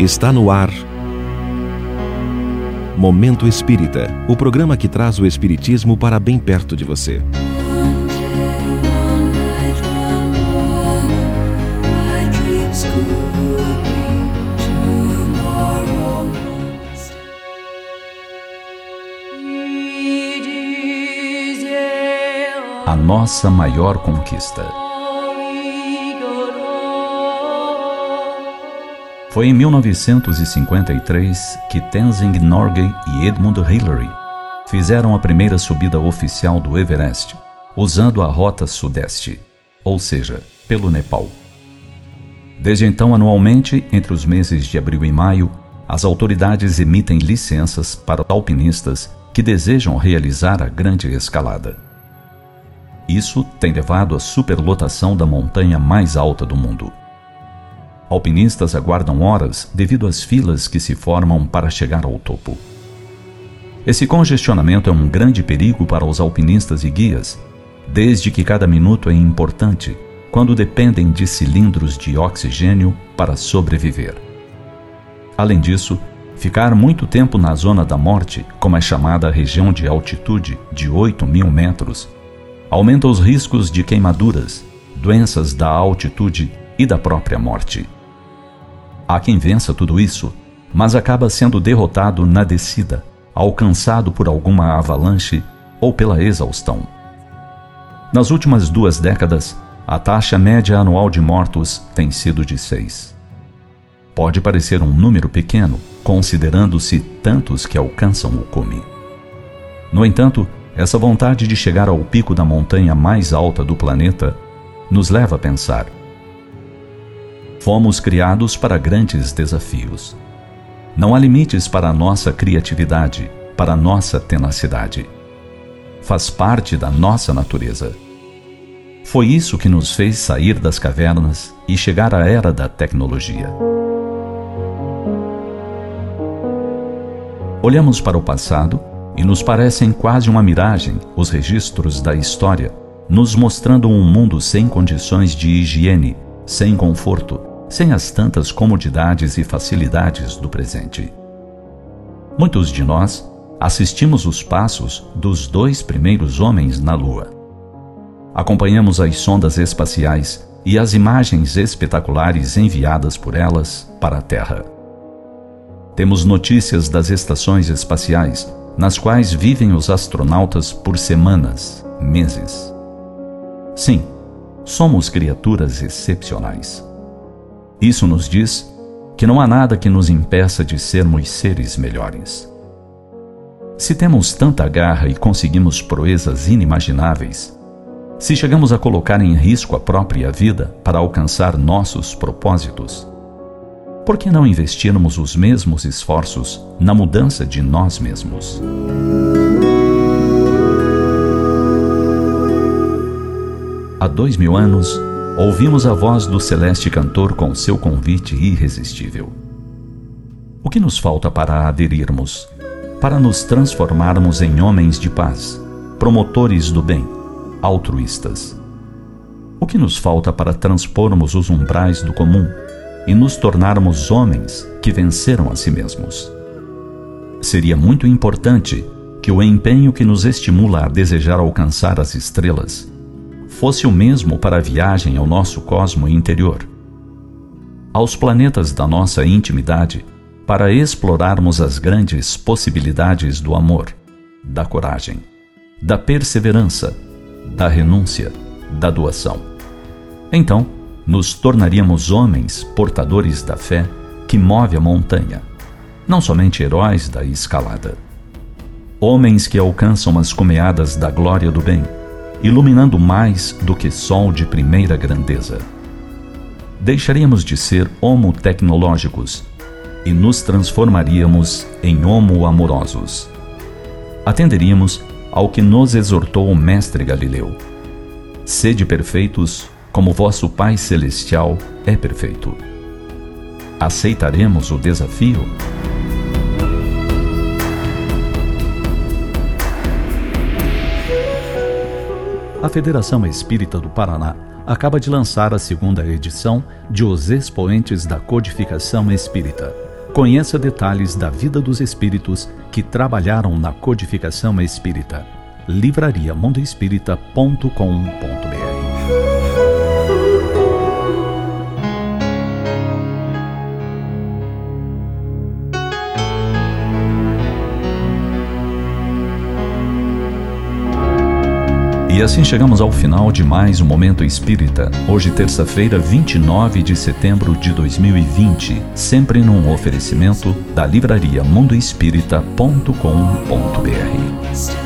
Está no ar Momento Espírita, o programa que traz o espiritismo para bem perto de você. A nossa maior conquista. Foi em 1953 que Tenzing Norgay e Edmund Hillary fizeram a primeira subida oficial do Everest, usando a rota sudeste, ou seja, pelo Nepal. Desde então, anualmente, entre os meses de abril e maio, as autoridades emitem licenças para alpinistas que desejam realizar a grande escalada. Isso tem levado à superlotação da montanha mais alta do mundo. Alpinistas aguardam horas devido às filas que se formam para chegar ao topo. Esse congestionamento é um grande perigo para os alpinistas e guias, desde que cada minuto é importante, quando dependem de cilindros de oxigênio para sobreviver. Além disso, ficar muito tempo na zona da morte, como é chamada a região de altitude de 8.000 metros, aumenta os riscos de queimaduras, doenças da altitude e da própria morte. Há quem vença tudo isso, mas acaba sendo derrotado na descida, alcançado por alguma avalanche ou pela exaustão. Nas últimas 2 décadas, a taxa média anual de mortos tem sido de 6. Pode parecer um número pequeno, considerando-se tantos que alcançam o cume. No entanto, essa vontade de chegar ao pico da montanha mais alta do planeta nos leva a pensar: fomos criados para grandes desafios. Não há limites para a nossa criatividade, para a nossa tenacidade. Faz parte da nossa natureza. Foi isso que nos fez sair das cavernas e chegar à era da tecnologia. Olhamos para o passado e nos parecem quase uma miragem os registros da história, nos mostrando um mundo sem condições de higiene, sem conforto, sem as tantas comodidades e facilidades do presente. Muitos de nós assistimos os passos dos 2 primeiros homens na Lua. Acompanhamos as sondas espaciais e as imagens espetaculares enviadas por elas para a Terra. Temos notícias das estações espaciais, nas quais vivem os astronautas por semanas, meses. Sim, somos criaturas excepcionais. Isso nos diz que não há nada que nos impeça de sermos seres melhores. Se temos tanta garra e conseguimos proezas inimagináveis, se chegamos a colocar em risco a própria vida para alcançar nossos propósitos, por que não investirmos os mesmos esforços na mudança de nós mesmos? Há 2000 anos, ouvimos a voz do celeste cantor com seu convite irresistível. O que nos falta para aderirmos, para nos transformarmos em homens de paz, promotores do bem, altruístas? O que nos falta para transpormos os umbrais do comum e nos tornarmos homens que venceram a si mesmos? Seria muito importante que o empenho que nos estimula a desejar alcançar as estrelas fosse o mesmo para a viagem ao nosso cosmo interior, aos planetas da nossa intimidade, para explorarmos as grandes possibilidades do amor, da coragem, da perseverança, da renúncia, da doação. Então, nos tornaríamos homens portadores da fé que move a montanha, não somente heróis da escalada. Homens que alcançam as cumeadas da glória do bem, iluminando mais do que sol de primeira grandeza. Deixaríamos de ser homo-tecnológicos e nos transformaríamos em homo-amorosos. Atenderíamos ao que nos exortou o mestre Galileu: sede perfeitos, como vosso Pai Celestial é perfeito. Aceitaremos o desafio? A Federação Espírita do Paraná acaba de lançar a 2ª edição de Os Expoentes da Codificação Espírita, Conheça detalhes da vida dos espíritos que trabalharam na codificação espírita. livrariamundoespírita.com.br. E assim chegamos ao final de mais um Momento Espírita. Hoje, terça-feira, 29 de setembro de 2020. Sempre num oferecimento da livraria mundoespírita.com.br.